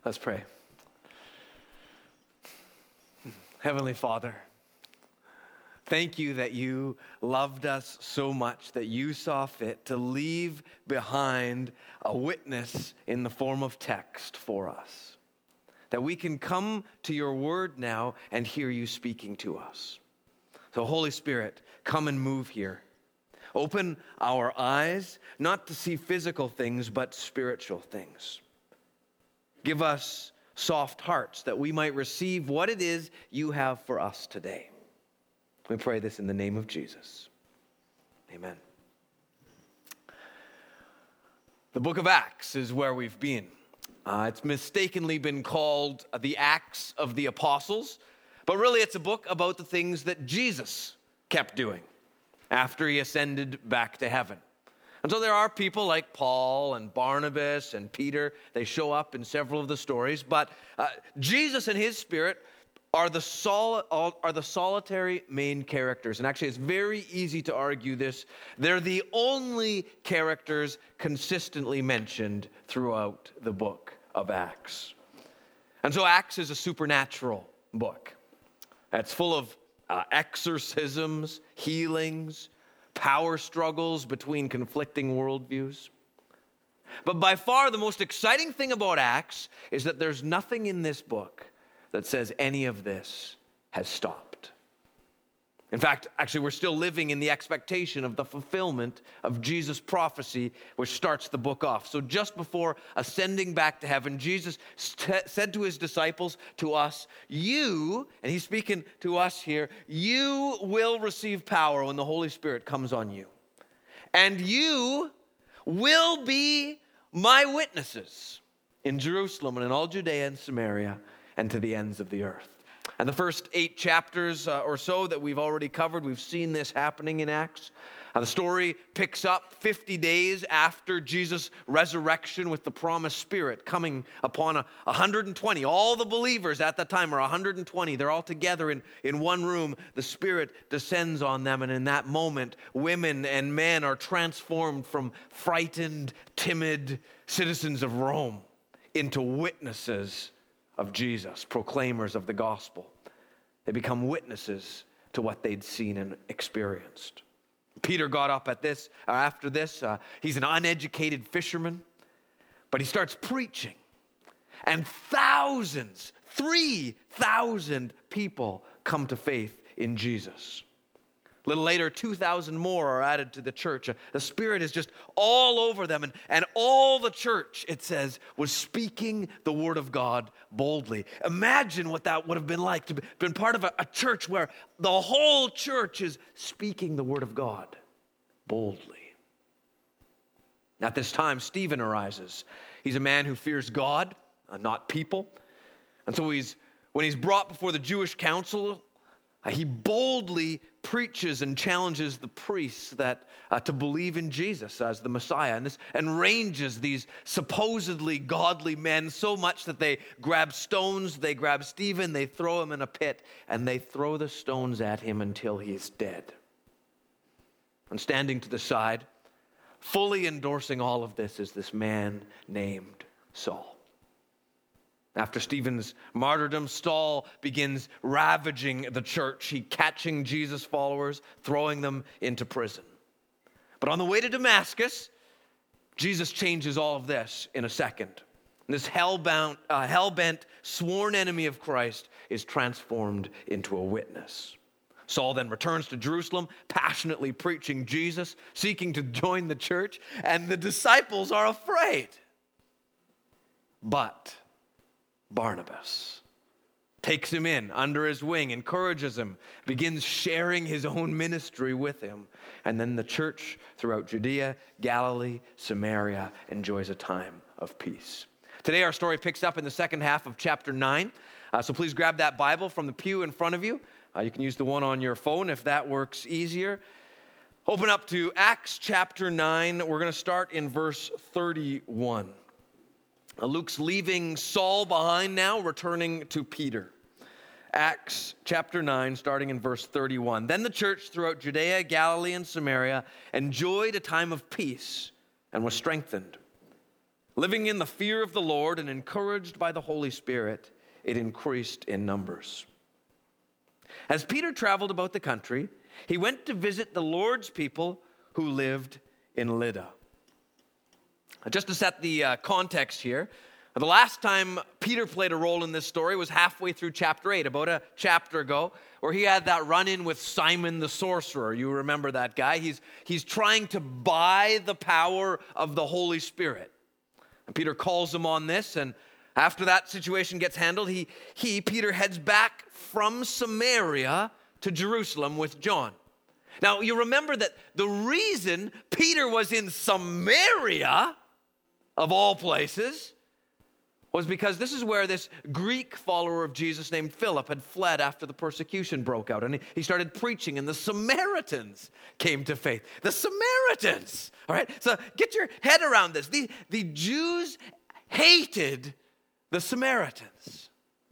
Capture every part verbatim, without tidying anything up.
Let's pray. Heavenly Father, thank you that you loved us so much that you saw fit to leave behind a witness in the form of text for us, that we can come to your word now and hear you speaking to us. So Holy Spirit, come and move here. Open our eyes, not to see physical things, but spiritual things. Give us soft hearts that we might receive what it is you have for us today. We pray this in the name of Jesus. Amen. The book of Acts is where we've been. Uh, it's mistakenly been called the Acts of the Apostles, but really it's a book about the things that Jesus kept doing after he ascended back to heaven. And so there are people like Paul and Barnabas and Peter. They show up in several of the stories. But uh, Jesus and his Spirit are the, sol- are the solitary main characters. And actually, it's very easy to argue this. They're the only characters consistently mentioned throughout the book of Acts. And so Acts is a supernatural book. It's full of uh, exorcisms, healings, power struggles between conflicting worldviews. But by far the most exciting thing about Acts is that there's nothing in this book that says any of this has stopped. In fact, actually, we're still living in the expectation of the fulfillment of Jesus' prophecy, which starts the book off. So just before ascending back to heaven, Jesus st- said to his disciples, to us, you, and he's speaking to us here, you will receive power when the Holy Spirit comes on you. And you will be my witnesses in Jerusalem and in all Judea and Samaria and to the ends of the earth. And the first eight chapters uh, or so that we've already covered, we've seen this happening in Acts. Uh, the story picks up fifty days after Jesus' resurrection with the promised Spirit coming upon a, one hundred twenty. All the believers at that time are one hundred twenty. They're all together in, in one room. The Spirit descends on them, and in that moment, women and men are transformed from frightened, timid citizens of Rome into witnesses of Jesus, proclaimers of the gospel. They become witnesses to what they'd seen and experienced. Peter got up at this, uh, after this. Uh, he's an uneducated fisherman, but he starts preaching. And thousands, three thousand people come to faith in Jesus. A little later, two thousand more are added to the church. The Spirit is just all over them. And, and all the church, it says, was speaking the word of God boldly. Imagine what that would have been like to be been part of a, a church where the whole church is speaking the word of God boldly. At this time, Stephen arises. He's a man who fears God, uh, not people. And so he's when he's brought before the Jewish council, uh, he boldly preaches and challenges the priests that uh, to believe in Jesus as the Messiah, and this enranges these supposedly godly men so much that they grab stones, they grab Stephen, they throw him in a pit, and they throw the stones at him until he's dead. And standing to the side, fully endorsing all of this, is this man named Saul. After Stephen's martyrdom, Saul begins ravaging the church. He catching Jesus' followers, throwing them into prison. But on the way to Damascus, Jesus changes all of this in a second. And this hell-bound, uh, hell-bent, sworn enemy of Christ is transformed into a witness. Saul then returns to Jerusalem, passionately preaching Jesus, seeking to join the church, and the disciples are afraid. But Barnabas takes him in under his wing, encourages him, begins sharing his own ministry with him. And then the church throughout Judea, Galilee, Samaria enjoys a time of peace. Today our story picks up in the second half of chapter nine. Uh, so please grab that Bible from the pew in front of you. Uh, you can use the one on your phone if that works easier. Open up to Acts chapter nine. We're going to start in verse thirty-one. Luke's leaving Saul behind now, returning to Peter. Acts chapter nine, starting in verse thirty-one. Then the church throughout Judea, Galilee, and Samaria enjoyed a time of peace and was strengthened. Living in the fear of the Lord and encouraged by the Holy Spirit, it increased in numbers. As Peter traveled about the country, he went to visit the Lord's people who lived in Lydda. Just to set the uh, context here, the last time Peter played a role in this story was halfway through chapter eight, about a chapter ago, where he had that run-in with Simon the sorcerer. You remember that guy? He's, he's trying to buy the power of the Holy Spirit. And Peter calls him on this, and after that situation gets handled, he, he, Peter, heads back from Samaria to Jerusalem with John. Now, you remember that the reason Peter was in Samaria, of all places, was because this is where this Greek follower of Jesus named Philip had fled after the persecution broke out. And he started preaching, and the Samaritans came to faith. The Samaritans, all right? So get your head around this. The, the Jews hated the Samaritans.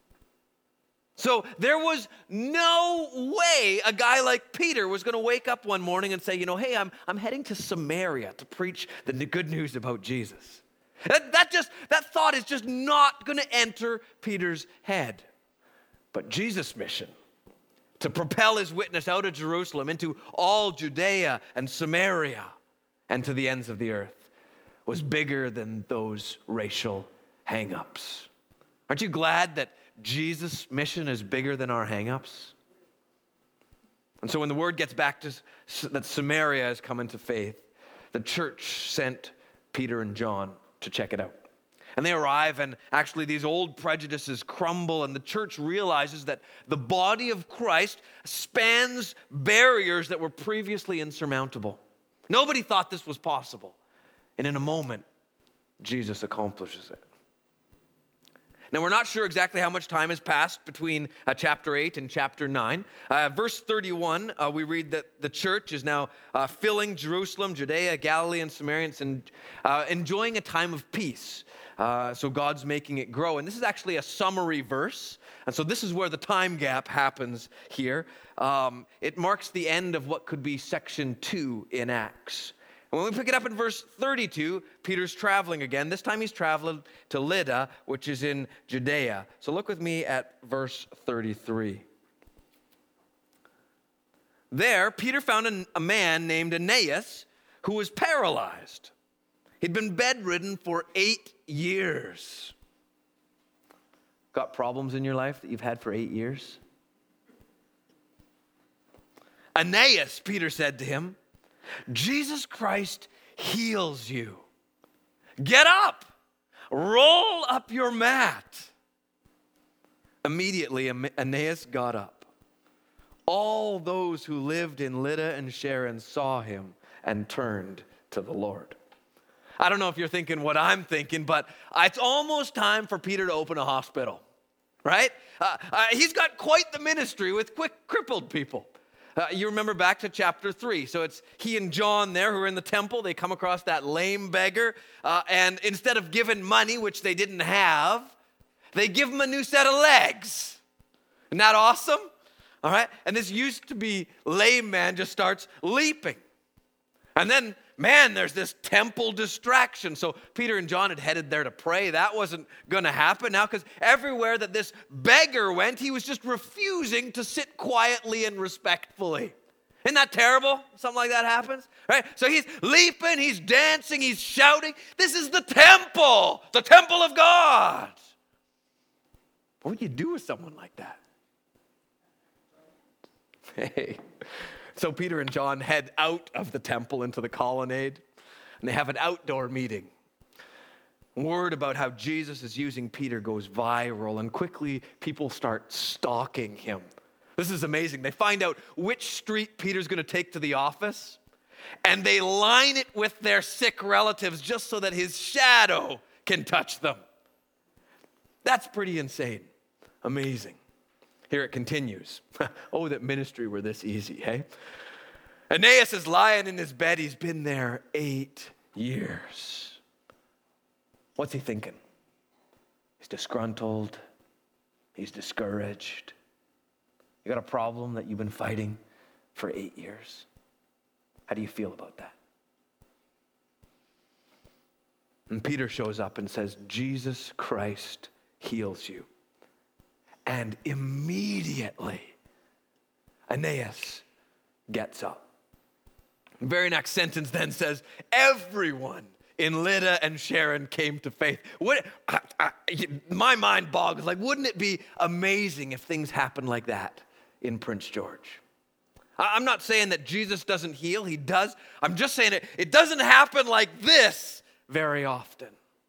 So there was no way a guy like Peter was going to wake up one morning and say, you know, hey, I'm, I'm heading to Samaria to preach the good news about Jesus. That, that just that thought is just not going to enter Peter's head. But Jesus' mission, to propel his witness out of Jerusalem into all Judea and Samaria and to the ends of the earth, was bigger than those racial hang-ups. Aren't you glad that Jesus' mission is bigger than our hang-ups? And so when the word gets back to that Samaria has come into faith, the church sent Peter and John to check it out. And they arrive, and actually these old prejudices crumble, and the church realizes that the body of Christ spans barriers that were previously insurmountable. Nobody thought this was possible. And in a moment, Jesus accomplishes it. Now, we're not sure exactly how much time has passed between uh, chapter eight and chapter nine. Uh, verse thirty-one, uh, we read that the church is now uh, filling Jerusalem, Judea, Galilee, and Samaria, and uh, enjoying a time of peace. Uh, so God's making it grow. And this is actually a summary verse. And so this is where the time gap happens here. Um, it marks the end of what could be section two in Acts. When we pick it up in verse thirty-two, Peter's traveling again. This time he's traveling to Lydda, which is in Judea. So look with me at verse thirty-three. There, Peter found a man named Aeneas who was paralyzed. He'd been bedridden for eight years. Got problems in your life that you've had for eight years? Aeneas, Peter said to him, Jesus Christ heals you. Get up, roll up your mat. Immediately, Aeneas got up. All those who lived in Lydda and Sharon saw him and turned to the Lord. I don't know if you're thinking what I'm thinking, but it's almost time for Peter to open a hospital, right? Uh, uh, he's got quite the ministry with quick crippled people. Uh, you remember back to chapter three. So it's he and John there who are in the temple. They come across that lame beggar. Uh, and instead of giving money, which they didn't have, they give him a new set of legs. Isn't that awesome? All right. And this used to be lame man just starts leaping. And then, man, there's this temple distraction. So Peter and John had headed there to pray. That wasn't going to happen now because everywhere that this beggar went, he was just refusing to sit quietly and respectfully. Isn't that terrible? Something like that happens, right? So he's leaping, he's dancing, he's shouting. This is the temple, the temple of God. What would you do with someone like that? Hey. So Peter and John head out of the temple into the colonnade, and they have an outdoor meeting. Word about how Jesus is using Peter goes viral, and quickly people start stalking him. This is amazing. They find out which street Peter's going to take to the office, and they line it with their sick relatives just so that his shadow can touch them. That's pretty insane. Amazing. Here it continues. Oh, that ministry were this easy, hey? Aeneas is lying in his bed. He's been there eight years. What's he thinking? He's disgruntled. He's discouraged. You got a problem that you've been fighting for eight years. How do you feel about that? And Peter shows up and says, Jesus Christ heals you. And immediately, Aeneas gets up. The very next sentence then says, everyone in Lydda and Sharon came to faith. What, I, I, my mind boggles. Like, wouldn't it be amazing if things happened like that in Prince George? I'm not saying that Jesus doesn't heal. He does. I'm just saying it, it doesn't happen like this very often.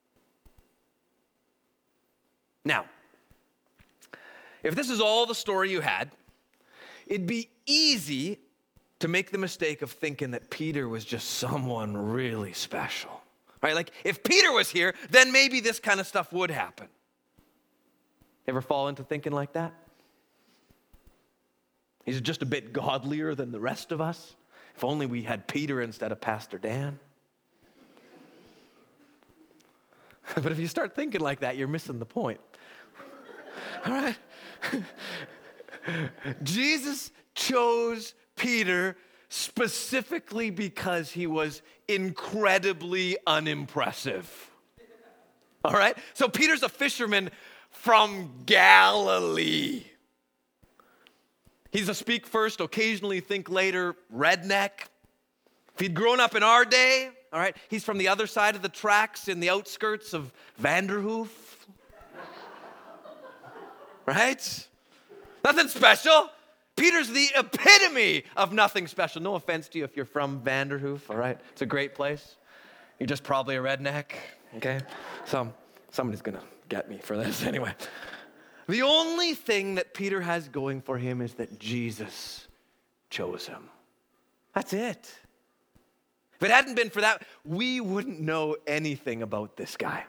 Now, if this is all the story you had, it'd be easy to make the mistake of thinking that Peter was just someone really special. Right? Like, if Peter was here, then maybe this kind of stuff would happen. Ever fall into thinking like that? He's just a bit godlier than the rest of us. If only we had Peter instead of Pastor Dan. But if you start thinking like that, you're missing the point. All right? Jesus chose Peter specifically because he was incredibly unimpressive. All right? So Peter's a fisherman from Galilee. He's a speak first, occasionally think later redneck. If he'd grown up in our day, all right, he's from the other side of the tracks in the outskirts of Vanderhoof. Right? Nothing special. Peter's the epitome of nothing special. No offense to you if you're from Vanderhoof, all right? It's a great place. You're just probably a redneck, okay? So somebody's going to get me for this anyway. The only thing that Peter has going for him is that Jesus chose him. That's it. If it hadn't been for that, we wouldn't know anything about this guy.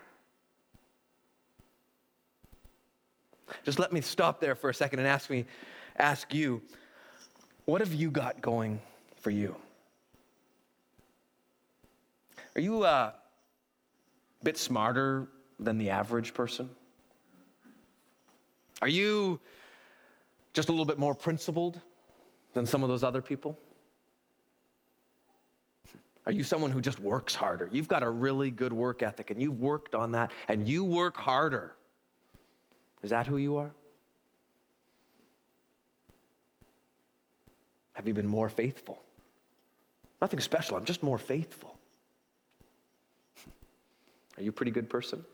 Just let me stop there for a second and ask me, ask you, what have you got going for you? Are you uh, a bit smarter than the average person? Are you just a little bit more principled than some of those other people? Are you someone who just works harder? You've got a really good work ethic and you've worked on that and you work harder. Is that who you are? Have you been more faithful? Nothing special, I'm just more faithful. Are you a pretty good person?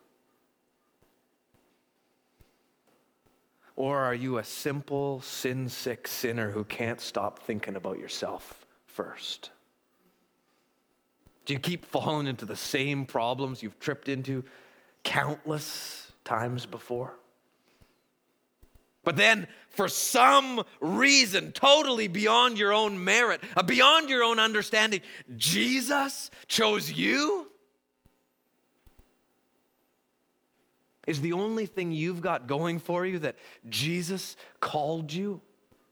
Or are you a simple, sin-sick sinner who can't stop thinking about yourself first? Do you keep falling into the same problems you've tripped into countless times before? But then, for some reason, totally beyond your own merit, uh, beyond your own understanding, Jesus chose you? Is the only thing you've got going for you that Jesus called you?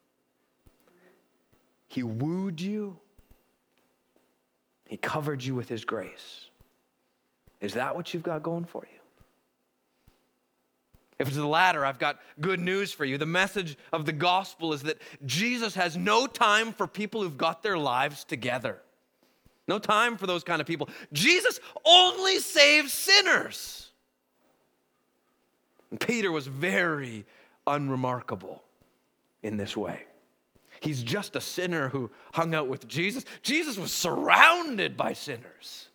He wooed you. He covered you with his grace. Is that what you've got going for you? If it's the latter, I've got good news for you. The message of the gospel is that Jesus has no time for people who've got their lives together. No time for those kind of people. Jesus only saves sinners. And Peter was very unremarkable in this way. He's just a sinner who hung out with Jesus. Jesus was surrounded by sinners.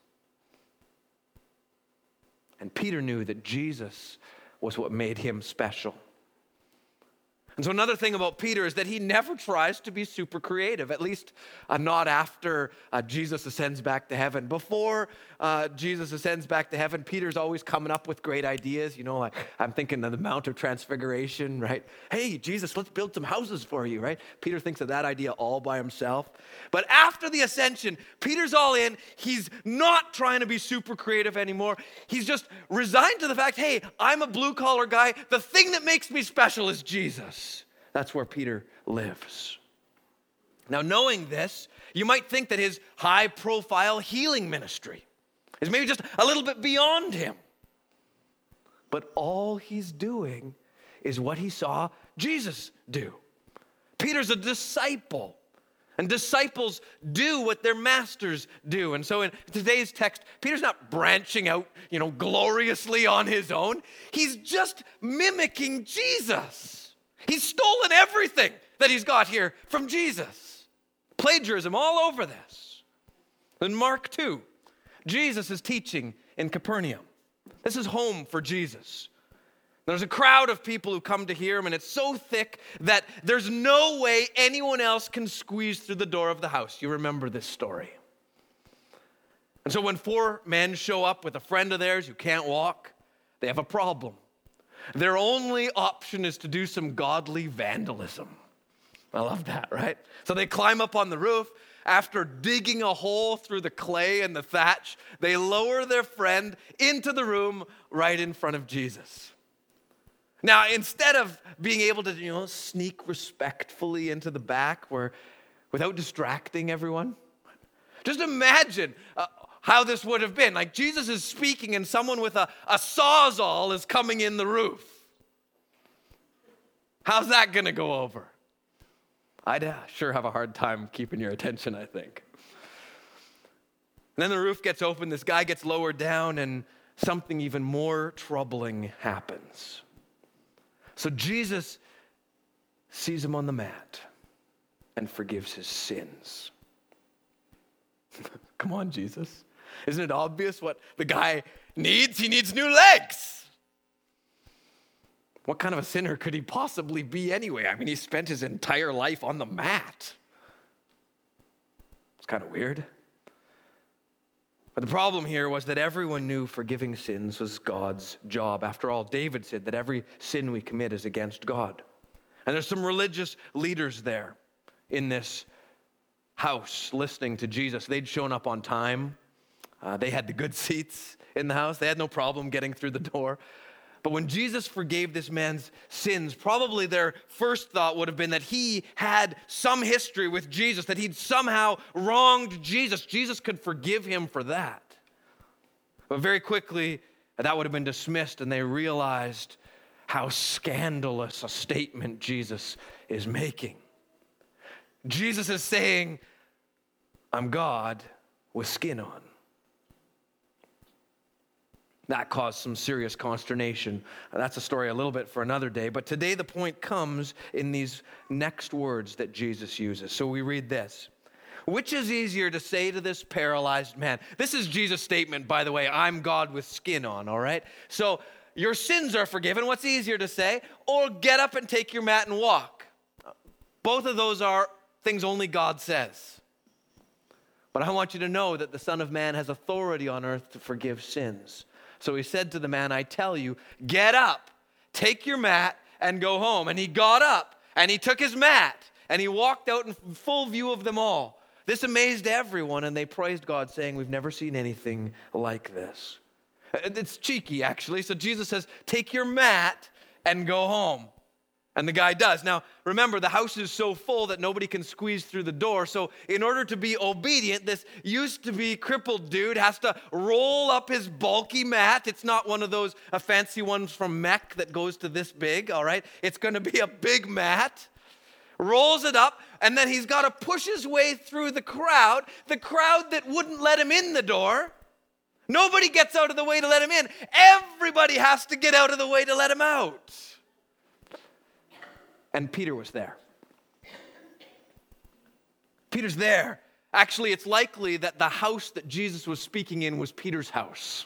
And Peter knew that Jesus was what made him special. And so another thing about Peter is that he never tries to be super creative, at least uh, not after uh, Jesus ascends back to heaven. Before uh, Jesus ascends back to heaven, Peter's always coming up with great ideas. You know, like I'm thinking of the Mount of Transfiguration, right? Hey, Jesus, let's build some houses for you, right? Peter thinks of that idea all by himself. But after the ascension, Peter's all in. He's not trying to be super creative anymore. He's just resigned to the fact, hey, I'm a blue-collar guy. The thing that makes me special is Jesus. That's where Peter lives. Now, knowing this, you might think that his high-profile healing ministry is maybe just a little bit beyond him. But all he's doing is what he saw Jesus do. Peter's a disciple. And disciples do what their masters do. And so in today's text, Peter's not branching out, you know, gloriously on his own. He's just mimicking Jesus. He's stolen everything that he's got here from Jesus. Plagiarism all over this. In Mark two, Jesus is teaching in Capernaum. This is home for Jesus. There's a crowd of people who come to hear him, and it's so thick that there's no way anyone else can squeeze through the door of the house. You remember this story. And so when four men show up with a friend of theirs who can't walk, they have a problem. Their only option is to do some godly vandalism. I love that, right? So they climb up on the roof. After digging a hole through the clay and the thatch, they lower their friend into the room right in front of Jesus. Now, instead of being able to, you know, sneak respectfully into the back where, without distracting everyone, just imagine uh, how this would have been. Like Jesus is speaking and someone with a, a sawzall is coming in the roof. How's that going to go over? I'd uh, sure have a hard time keeping your attention, I think. And then the roof gets open, this guy gets lowered down, and something even more troubling happens. So Jesus sees him on the mat and forgives his sins. Come on, Jesus. Isn't it obvious what the guy needs? He needs new legs. What kind of a sinner could he possibly be anyway? I mean, he spent his entire life on the mat. It's kind of weird. But the problem here was that everyone knew forgiving sins was God's job. After all, David said that every sin we commit is against God. And there's some religious leaders there in this house listening to Jesus. They'd shown up on time. Uh, they had the good seats in the house. They had no problem getting through the door. But when Jesus forgave this man's sins, probably their first thought would have been that he had some history with Jesus, that he'd somehow wronged Jesus. Jesus could forgive him for that. But very quickly, that would have been dismissed, and they realized how scandalous a statement Jesus is making. Jesus is saying, I'm God with skin on. That caused some serious consternation. That's a story a little bit for another day. But today the point comes in these next words that Jesus uses. So we read this. Which is easier to say to this paralyzed man? This is Jesus' statement, by the way. I'm God with skin on, all right? So your sins are forgiven. What's easier to say? Or get up and take your mat and walk. Both of those are things only God says. But I want you to know that the Son of Man has authority on earth to forgive sins. So he said to the man, I tell you, get up, take your mat, and go home. And he got up, and he took his mat, and he walked out in full view of them all. This amazed everyone, and they praised God, saying, we've never seen anything like this. It's cheeky, actually. So Jesus says, take your mat and go home. And the guy does. Now, remember, the house is so full that nobody can squeeze through the door. So in order to be obedient, this used to be crippled dude has to roll up his bulky mat. It's not one of those uh, fancy ones from Mech that goes to this big, all right? It's going to be a big mat. Rolls it up, and then he's got to push his way through the crowd, the crowd that wouldn't let him in the door. Nobody gets out of the way to let him in. Everybody has to get out of the way to let him out. And Peter was there. Peter's there. Actually, it's likely that the house that Jesus was speaking in was Peter's house.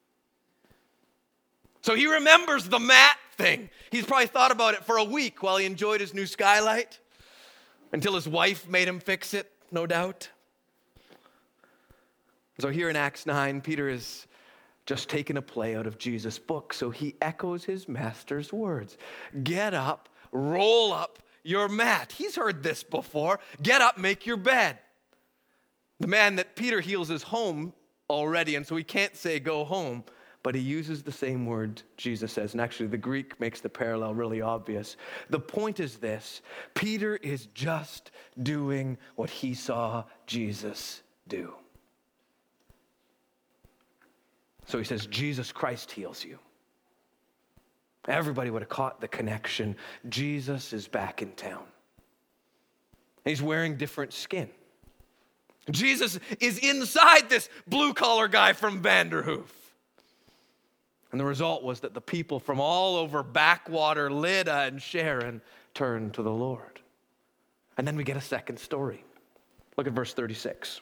So he remembers the mat thing. He's probably thought about it for a week while he enjoyed his new skylight, until his wife made him fix it, no doubt. So here in Acts nine, Peter is just taken a play out of Jesus' book. So he echoes his master's words. Get up. Roll up your mat. He's heard this before. Get up, make your bed. The man that Peter heals is home already, and so he can't say go home, but he uses the same word Jesus says. And actually, the Greek makes the parallel really obvious. The point is this: Peter is just doing what he saw Jesus do. So he says, Jesus Christ heals you. Everybody would have caught the connection. Jesus is back in town. he's wearing different skin. Jesus is inside this blue-collar guy from Vanderhoof. And the result was that the people from all over Backwater, Lydda, and Sharon turned to the Lord. And then we get a second story. Look at verse thirty-six.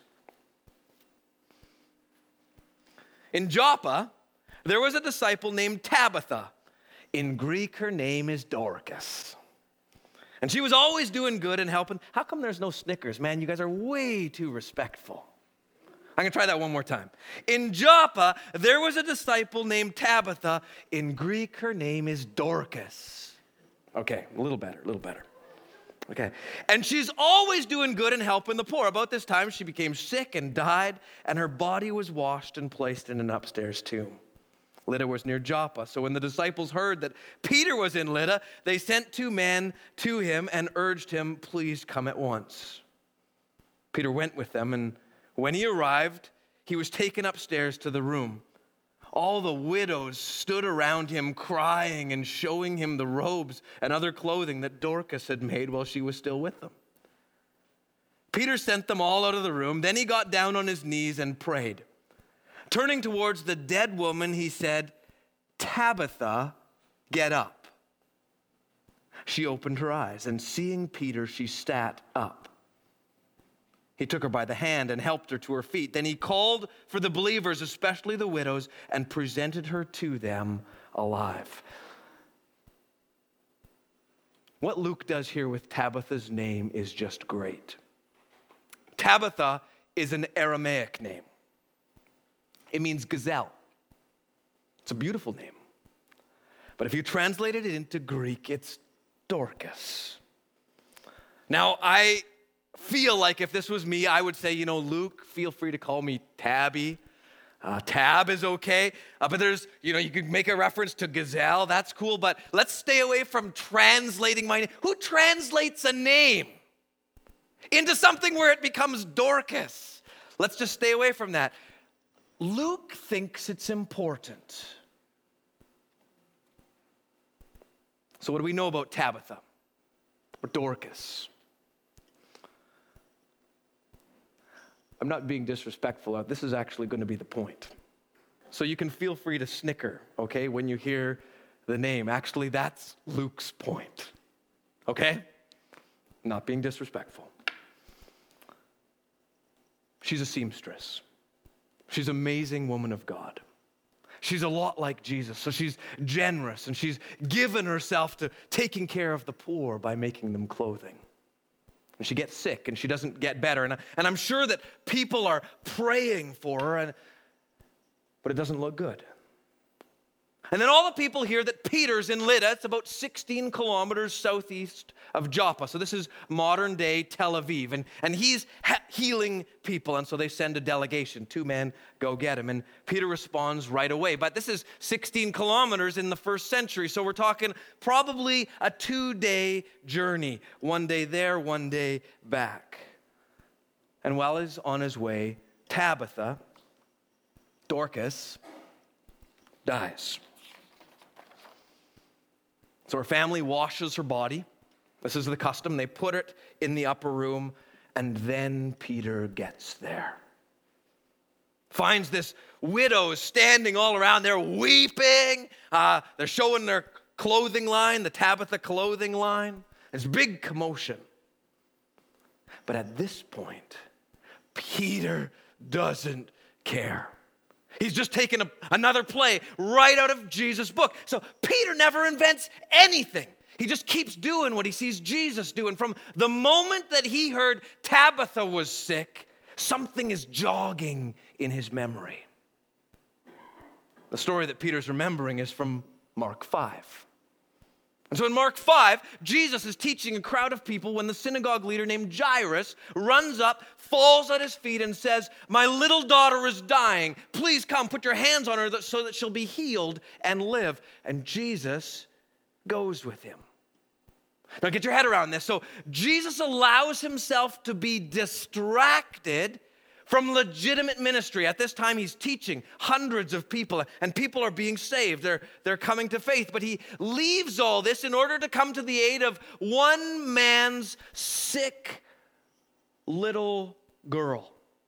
In Joppa, there was a disciple named Tabitha. In Greek, her name is Dorcas. And she was always doing good and helping. How come there's no Snickers? Man, you guys are way too respectful. I'm going to try that one more time. In Joppa, there was a disciple named Tabitha. In Greek, her name is Dorcas. Okay, a little better, a little better. Okay. And she's always doing good and helping the poor. About this time, she became sick and died, and her body was washed and placed in an upstairs tomb. Lydda was near Joppa. So when the disciples heard that Peter was in Lydda, they sent two men to him and urged him, please come at once. Peter went with them, and when he arrived, he was taken upstairs to the room. All the widows stood around him crying and showing him the robes and other clothing that Dorcas had made while she was still with them. Peter sent them all out of the room. Then he got down on his knees and prayed. Turning towards the dead woman, he said, Tabitha, get up. She opened her eyes, and seeing Peter, she sat up. He took her by the hand and helped her to her feet. Then he called for the believers, especially the widows, and presented her to them alive. What Luke does here with Tabitha's name is just great. Tabitha is an Aramaic name. It means gazelle. It's a beautiful name. But if you translate it into Greek, it's Dorcas. Now, I feel like if this was me, I would say, you know, Luke, feel free to call me Tabby. Uh, Tab is okay. Uh, but there's, you know, you could make a reference to gazelle. That's cool. But let's stay away from translating my name. Who translates a name into something where it becomes Dorcas? Let's just stay away from that. Luke thinks it's important. So what do we know about Tabitha or Dorcas? I'm not being disrespectful. This is actually going to be the point. So you can feel free to snicker, okay, when you hear the name. Actually, that's Luke's point, okay? Not being disrespectful. She's a seamstress. She's an amazing woman of God. She's a lot like Jesus. So she's generous, and she's given herself to taking care of the poor by making them clothing. And she gets sick, and she doesn't get better. And, and I'm sure that people are praying for her, and, but it doesn't look good. And then all the people hear that Peter's in Lydda. It's about sixteen kilometers southeast of Joppa. So this is modern day Tel Aviv. And, and he's ha- healing people. And so they send a delegation. Two men go get him. And Peter responds right away. But this is sixteen kilometers in the first century. So we're talking probably a two-day journey. One day there, one day back. And while he's on his way, Tabitha, Dorcas, dies. So her family washes her body. This is the custom. They put it in the upper room, and then Peter gets there. Finds this widow standing all around there weeping. Uh, they're showing their clothing line, the Tabitha clothing line. There's big commotion. But at this point, Peter doesn't care. He's just taken a, another play right out of Jesus' book. So Peter never invents anything. He just keeps doing what he sees Jesus doing. From the moment that he heard Tabitha was sick, something is jogging in his memory. The story that Peter's remembering is from Mark five. And so in Mark five, Jesus is teaching a crowd of people when the synagogue leader named Jairus runs up, falls at his feet, and says, "My little daughter is dying. Please come, put your hands on her so that she'll be healed and live." And Jesus goes with him. Now get your head around this. So Jesus allows himself to be distracted from legitimate ministry. At this time, he's teaching hundreds of people, and people are being saved. They're, they're coming to faith. But he leaves all this in order to come to the aid of one man's sick little girl.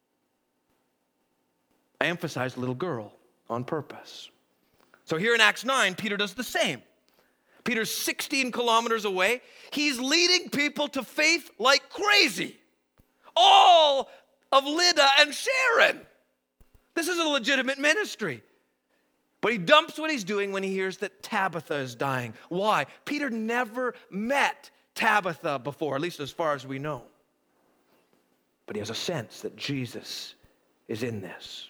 I emphasize little girl on purpose. So here in Acts nine, Peter does the same. Peter's sixteen kilometers away. He's leading people to faith like crazy. All of Lydda and Sharon. This is a legitimate ministry. But he dumps what he's doing when he hears that Tabitha is dying. Why? Peter never met Tabitha before, at least as far as we know. But he has a sense that Jesus is in this.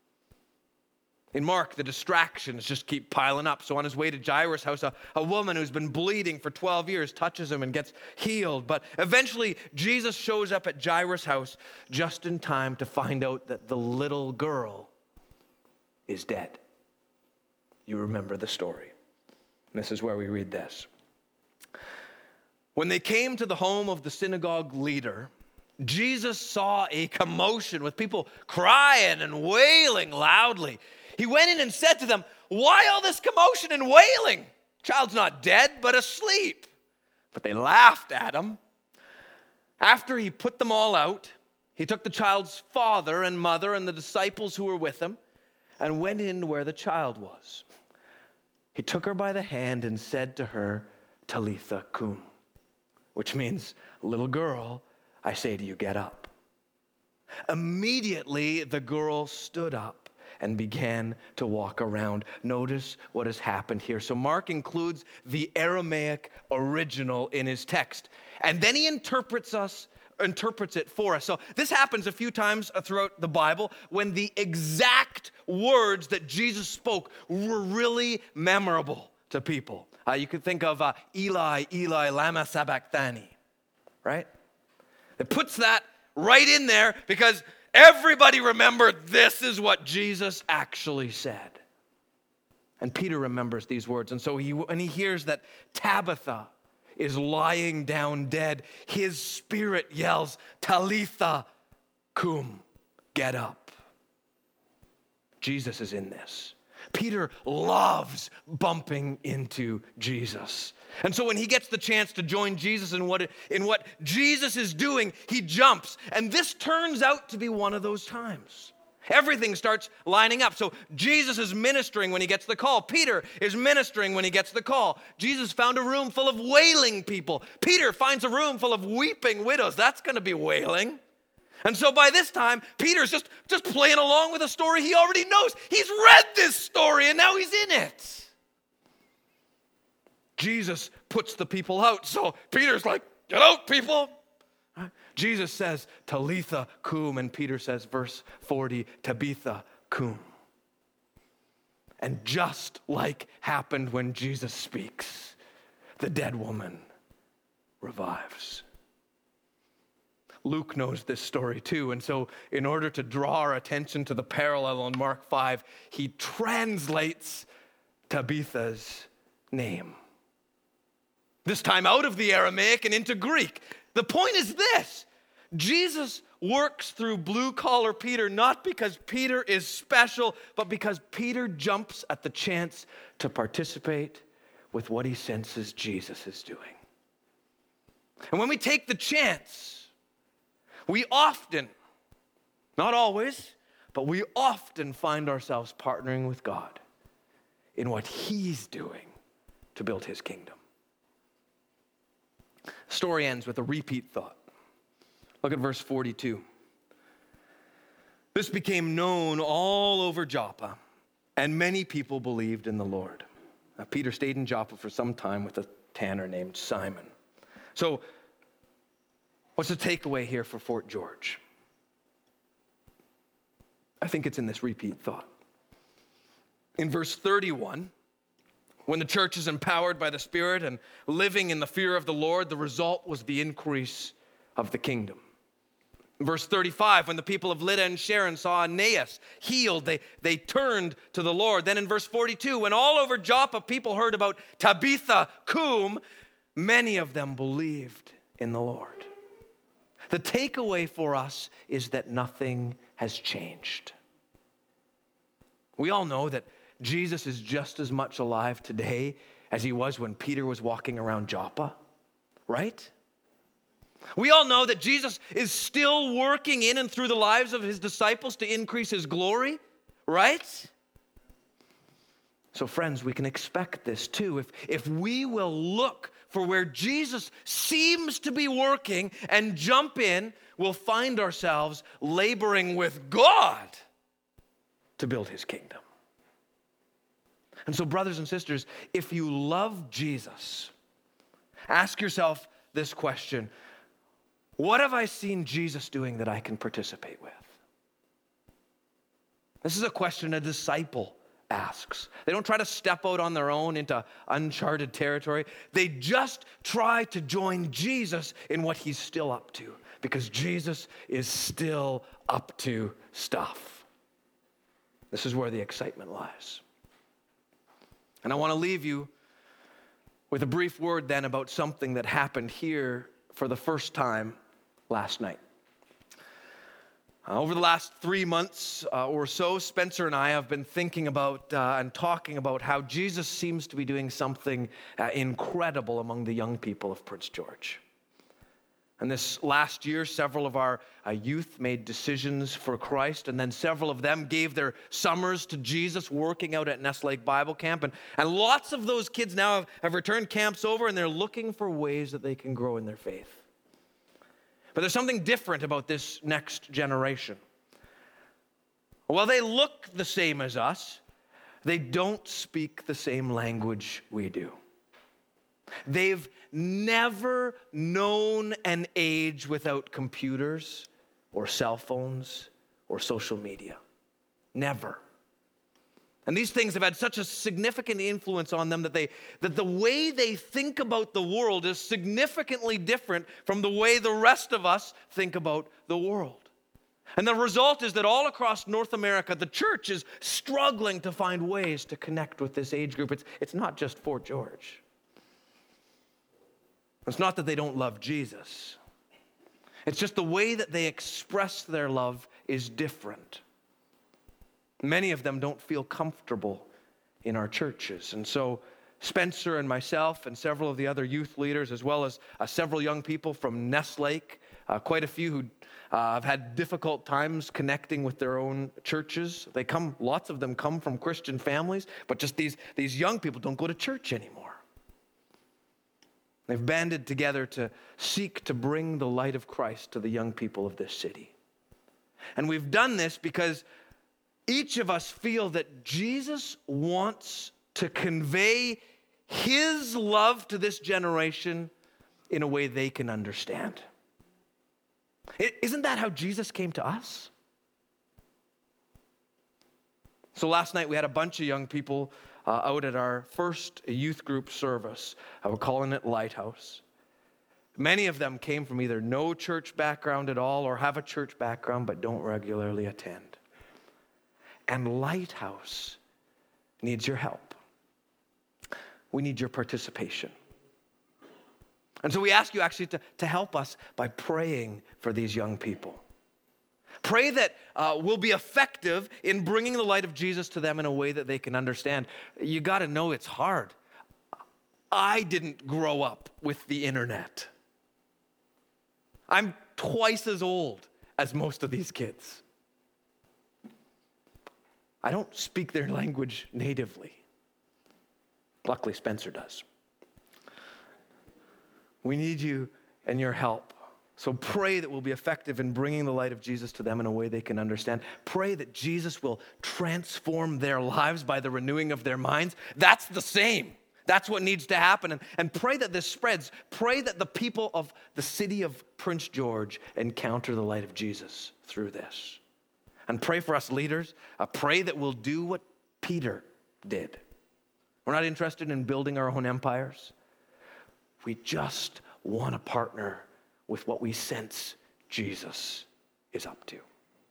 In Mark, the distractions just keep piling up. So on his way to Jairus' house, a, a woman who's been bleeding for twelve years touches him and gets healed. But eventually, Jesus shows up at Jairus' house just in time to find out that the little girl is dead. You remember the story. And this is where we read this. When they came to the home of the synagogue leader, Jesus saw a commotion with people crying and wailing loudly. He went in and said to them, "Why all this commotion and wailing? Child's not dead, but asleep." But they laughed at him. After he put them all out, he took the child's father and mother and the disciples who were with him and went in where the child was. He took her by the hand and said to her, "Talitha cum," which means, "Little girl, I say to you, get up." Immediately, the girl stood up and began to walk around. Notice what has happened here. So Mark includes the Aramaic original in his text, and then he interprets us, interprets it for us. So this happens a few times throughout the Bible when the exact words that Jesus spoke were really memorable to people. Uh, you could think of uh, Eli, Eli, lama sabachthani, right? It puts that right in there because everybody remembered this is what Jesus actually said. And Peter remembers these words. And so he, when he hears that Tabitha is lying down dead, his spirit yells, "Talitha cum," get up. Jesus is in this. Peter loves bumping into Jesus. And so when he gets the chance to join Jesus in what, in what Jesus is doing, he jumps. And this turns out to be one of those times. Everything starts lining up. So Jesus is ministering when he gets the call. Peter is ministering when he gets the call. Jesus found a room full of wailing people. Peter finds a room full of weeping widows. That's going to be wailing. And so by this time, Peter's just, just playing along with a story he already knows. He's read this story and now he's in it. Jesus puts the people out. So Peter's like, "Get out, people." Jesus says, "Talitha cum," and Peter says, verse forty, "Tabitha cum." And just like happened when Jesus speaks, the dead woman revives. Luke knows this story too, and so in order to draw our attention to the parallel on Mark five, he translates Tabitha's name. This time out of the Aramaic and into Greek. The point is this: Jesus works through blue-collar Peter not because Peter is special, but because Peter jumps at the chance to participate with what he senses Jesus is doing. And when we take the chance, we often, not always, but we often find ourselves partnering with God in what he's doing to build his kingdom. The story ends with a repeat thought. Look at verse forty-two. This became known all over Joppa, and many people believed in the Lord. Now, Peter stayed in Joppa for some time with a tanner named Simon. So, what's the takeaway here for Fort George? I think it's in this repeat thought. In verse thirty-one, when the church is empowered by the Spirit and living in the fear of the Lord, the result was the increase of the kingdom. In verse thirty-five, when the people of Lydda and Sharon saw Aeneas healed, they, they turned to the Lord. Then in verse forty-two, when all over Joppa people heard about Tabitha cum, many of them believed in the Lord. The takeaway for us is that nothing has changed. We all know that Jesus is just as much alive today as he was when Peter was walking around Joppa, right? We all know that Jesus is still working in and through the lives of his disciples to increase his glory, right? So friends, we can expect this too. If, if we will look for where Jesus seems to be working and jump in, we'll find ourselves laboring with God to build his kingdom. And so, brothers and sisters, if you love Jesus, ask yourself this question: what have I seen Jesus doing that I can participate with? This is a question a disciple asks. They don't try to step out on their own into uncharted territory. They just try to join Jesus in what he's still up to, because Jesus is still up to stuff. This is where the excitement lies. And I want to leave you with a brief word then about something that happened here for the first time last night. Uh, over the last three months uh, or so, Spencer and I have been thinking about uh, and talking about how Jesus seems to be doing something uh, incredible among the young people of Prince George. And this last year, several of our uh, youth made decisions for Christ, and then several of them gave their summers to Jesus working out at Nest Lake Bible Camp. And, and lots of those kids now have, have returned camps over, and they're looking for ways that they can grow in their faith. But there's something different about this next generation. While they look the same as us, they don't speak the same language we do. They've never known an age without computers or cell phones or social media. Never. And these things have had such a significant influence on them that they that the way they think about the world is significantly different from the way the rest of us think about the world. And the result is that all across North America, the church is struggling to find ways to connect with this age group. It's, it's not just Fort George. It's not that they don't love Jesus. It's just the way that they express their love is different. Many of them don't feel comfortable in our churches. And so Spencer and myself and several of the other youth leaders, as well as uh, several young people from Nest Lake, uh, quite a few who uh, have had difficult times connecting with their own churches. They come, lots of them come from Christian families, but just these, these young people don't go to church anymore. They've banded together to seek to bring the light of Christ to the young people of this city. And we've done this because each of us feel that Jesus wants to convey his love to this generation in a way they can understand. Isn't that how Jesus came to us? So last night we had a bunch of young people Uh, out at our first youth group service. Uh, we're calling it Lighthouse. Many of them came from either no church background at all or have a church background but don't regularly attend. And Lighthouse needs your help. We need your participation. And so we ask you actually to, to help us by praying for these young people. Pray that uh, we'll be effective in bringing the light of Jesus to them in a way that they can understand. You got to know it's hard. I didn't grow up with the internet. I'm twice as old as most of these kids. I don't speak their language natively. Luckily, Spencer does. We need you and your help. So pray that we'll be effective in bringing the light of Jesus to them in a way they can understand. Pray that Jesus will transform their lives by the renewing of their minds. That's the same. That's what needs to happen. And, and pray that this spreads. Pray that the people of the city of Prince George encounter the light of Jesus through this. And pray for us leaders. Uh, pray that we'll do what Peter did. We're not interested in building our own empires. We just want to partner with what we sense Jesus is up to.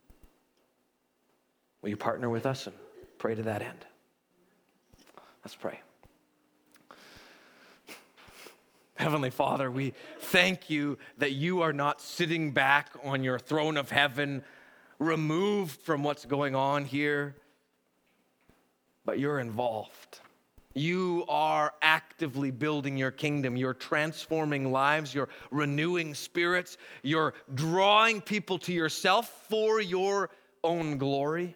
Will you partner with us and pray to that end? Let's pray. Heavenly Father, we thank you that you are not sitting back on your throne of heaven, removed from what's going on here, but you're involved. You are actively building your kingdom. You're transforming lives. You're renewing spirits. You're drawing people to yourself for your own glory.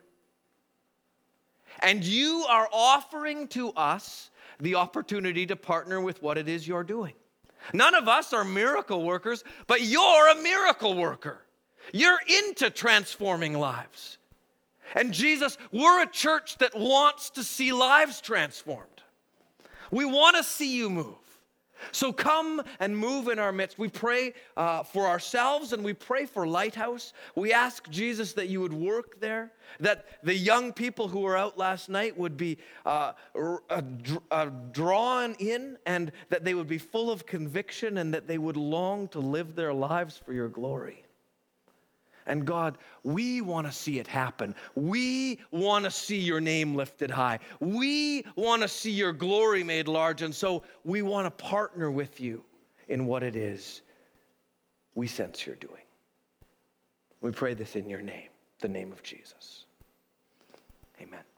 And you are offering to us the opportunity to partner with what it is you're doing. None of us are miracle workers, but you're a miracle worker. You're into transforming lives. And Jesus, we're a church that wants to see lives transformed. We want to see you move. So come and move in our midst. We pray uh, for ourselves and we pray for Lighthouse. We ask, Jesus, that you would work there, that the young people who were out last night would be uh, uh, uh, drawn in, and that they would be full of conviction, and that they would long to live their lives for your glory. And God, we want to see it happen. We want to see your name lifted high. We want to see your glory made large. And so we want to partner with you in what it is we sense you're doing. We pray this in your name, the name of Jesus. Amen.